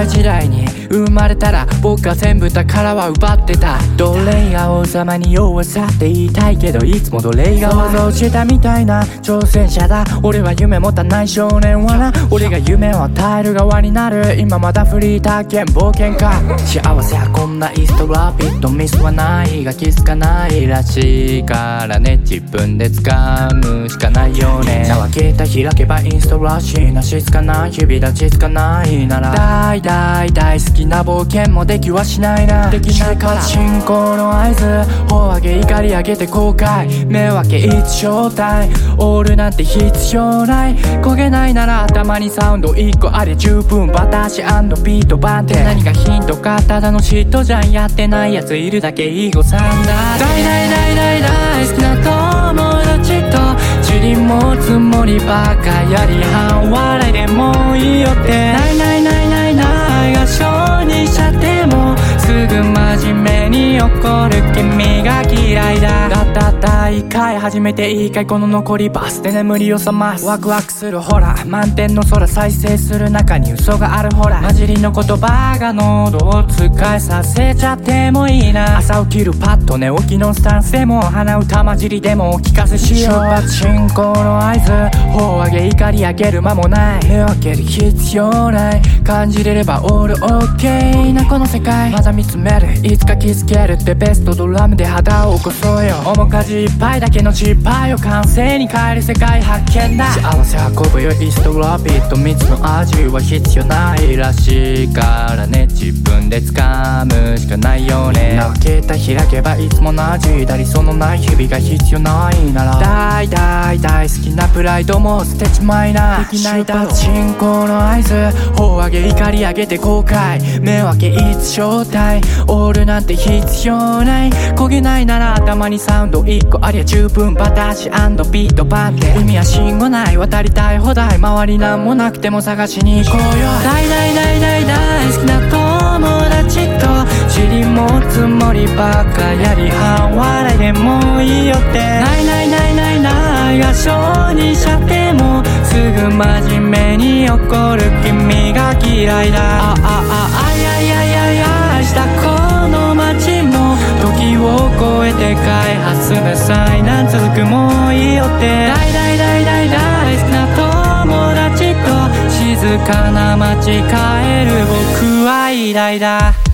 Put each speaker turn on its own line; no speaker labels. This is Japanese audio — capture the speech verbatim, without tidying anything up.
時代に生まれたら僕は全部宝は奪ってた。奴隷が王様に弱さって言いたいけど、いつも奴隷が技をしてたみたいな挑戦者だ。俺は夢持たない少年はな。俺が夢を与える側になる。今まだフリーター兼冒険家。幸せはこんなイストラピッドミスはないが気づかないらしいからね。自分で掴むしかないよね。名は携帯開けばインストらしいな。静かな日々立ち着かないなら大大大好きな冒険もできはしないな。できないから進行の合図。頬上げ怒り上げて後悔。目分け一正体。オールなんて必要ない。焦げないなら頭にサウンド一個あり十分。バタ足&ビートバンって何がヒントか。ただの嫉妬じゃん。やってないやついるだけいい子さんだ。大大大大大好きな友達と塵持つつもりばかやり半笑いでもいいよって。ないないないないないが小にしちゃってもすぐ真面目に怒る君が嫌いだ。だった大会始めていいかい。この残りバスで眠りを覚ます。ワクワクするほら満天の空再生する中に嘘があるほら。混じりの言葉が喉を使いさせちゃってもいいな。朝起きるパッと寝起きのスタンスでも鼻歌混じりでもお聞かせしよう。出発進行の合図。頬上げ怒り上げる間もない。目を開ける必要ない。感じれればオールオッケーなこの世界。まだ見つめるいつか気づけるってベストドラムで肌を起こそうよ。面かじいっぱいだけの失敗を完成に変える世界発見だ。幸せ運ぶよイストラビット蜜の味は必要ないらしいからね。自分で掴むしかないよね。なわけた開けばいつも同じだりそのない日々が必要ないなら大大大好きなプライドも捨てちまいな。できないだろ進行の合図。頬上げ怒り上げて後悔。目を開け一正体。オールなんて必要ない。焦げないなら頭にサウンド一個ありゃ十分。バタ足&ビートバンって意味は信号ない。渡りたい放題周りなんもなくても探しに行こうよ。大大大大大好きな友達と塵持つつもりばっかやり半笑いでもいいよって。ないないないないないが小にしちゃってもすぐ真面目に怒る君が嫌いだ。ああああややややしたこの街も時を超えて開発の災難続くもういいよって。大大大大大好きな友達と静かな街帰る僕は偉大だ。